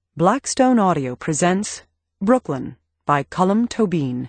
Blackstone Audio presents Brooklyn by Colm Tóibín.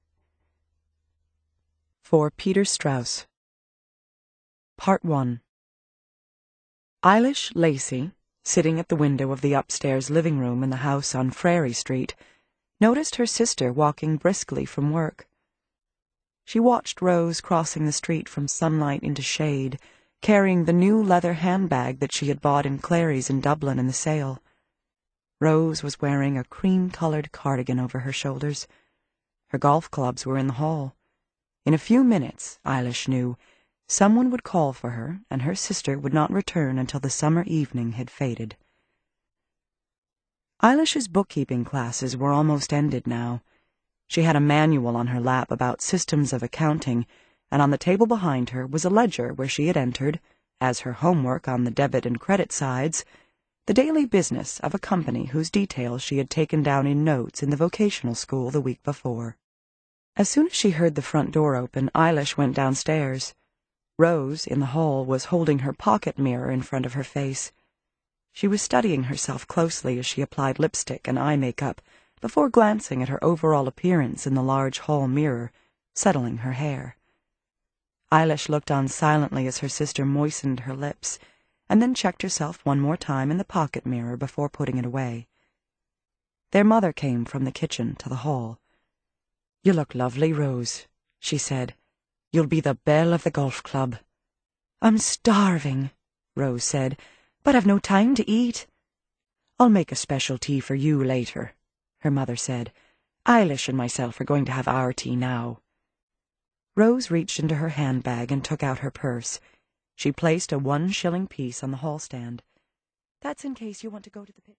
For Peter Strauss. Part 1. Eilish Lacey, sitting at the window of the upstairs living room in the house on Frary Street, noticed her sister walking briskly from work. She watched Rose crossing the street from sunlight into shade, carrying the new leather handbag that she had bought in Clary's in Dublin in the sale. Rose was wearing a cream-colored cardigan over her shoulders. Her golf clubs were in the hall. In a few minutes, Eilish knew, someone would call for her, and her sister would not return until the summer evening had faded. Eilish's bookkeeping classes were almost ended now. She had a manual on her lap about systems of accounting, and on the table behind her was a ledger where she had entered, as her homework on the debit and credit sides, the daily business of a company whose details she had taken down in notes in the vocational school the week before. As soon as she heard the front door open, Eilish went downstairs. Rose, in the hall, was holding her pocket mirror in front of her face. She was studying herself closely as she applied lipstick and eye makeup before glancing at her overall appearance in the large hall mirror, settling her hair. Eilish looked on silently as her sister moistened her lips, and then checked herself one more time in the pocket mirror before putting it away. Their mother came from the kitchen to the hall. "You look lovely, Rose," she said. "You'll be the belle of the golf club." "I'm starving," Rose said, "but I've no time to eat." "I'll make a special tea for you later," her mother said. "Eilish and myself are going to have our tea now." Rose reached into her handbag and took out her purse. She placed a 1-shilling piece on the hall stand. "That's in case you want to go to the picnic."